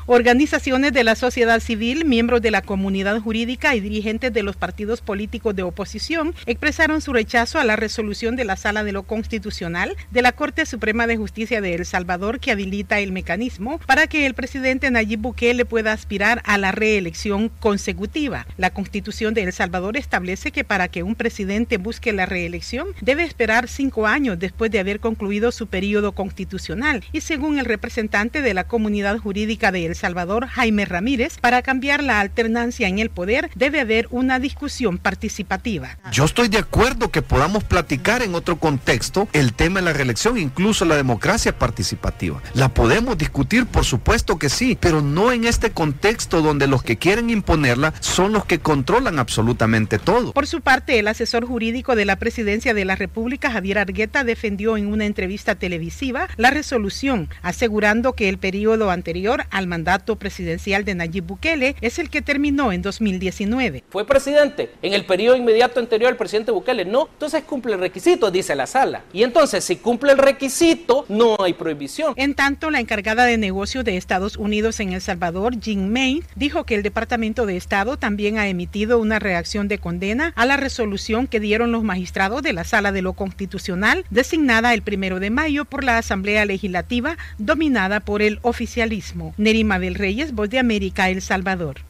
Organizaciones de la sociedad civil, miembros de la comunidad jurídica y dirigentes de los partidos políticos de oposición expresaron su rechazo a la resolución de la Sala de lo Constitucional de la Corte Suprema de Justicia de El Salvador que habilita el mecanismo para que el presidente Nayib Bukele pueda aspirar a la reelección consecutiva. La Constitución de El Salvador establece que para que un presidente busque la reelección debe esperar 5 años después de haber concluido su periodo constitucional y según el representante de la comunidad jurídica de El Salvador, Jaime Ramírez, para cambiar la alternancia en el poder debe haber una discusión participativa. Yo estoy de acuerdo que podamos platicar en otro contexto el tema de la reelección, incluso la democracia participativa. La podemos discutir, por supuesto que sí, pero no en este contexto donde los que quieren imponerla son los que controlan absolutamente todo. Por su parte, el asesor jurídico de la Presidencia de la República, Javier Argueta, defendió en una entrevista televisiva la resolución, asegurando que el periodo anterior al mandato presidencial de Nayib Bukele es el que terminó en 2019. ¿Fue presidente en el periodo inmediato anterior al presidente Bukele? No, entonces cumple el requisito, dice la sala. Y entonces, si cumple el requisito, no hay prohibición. En tanto, la encargada de negocios de Estados Unidos en El Salvador, Jean May, dijo que el Departamento de Estado también ha emitido una reacción de condena a la resolución que dieron los magistrados de la Sala de lo Constitucional, designada el 1 de mayo por la Asamblea Legislativa, dominada por el oficialismo. Nerima del Reyes, Voz de América, El Salvador.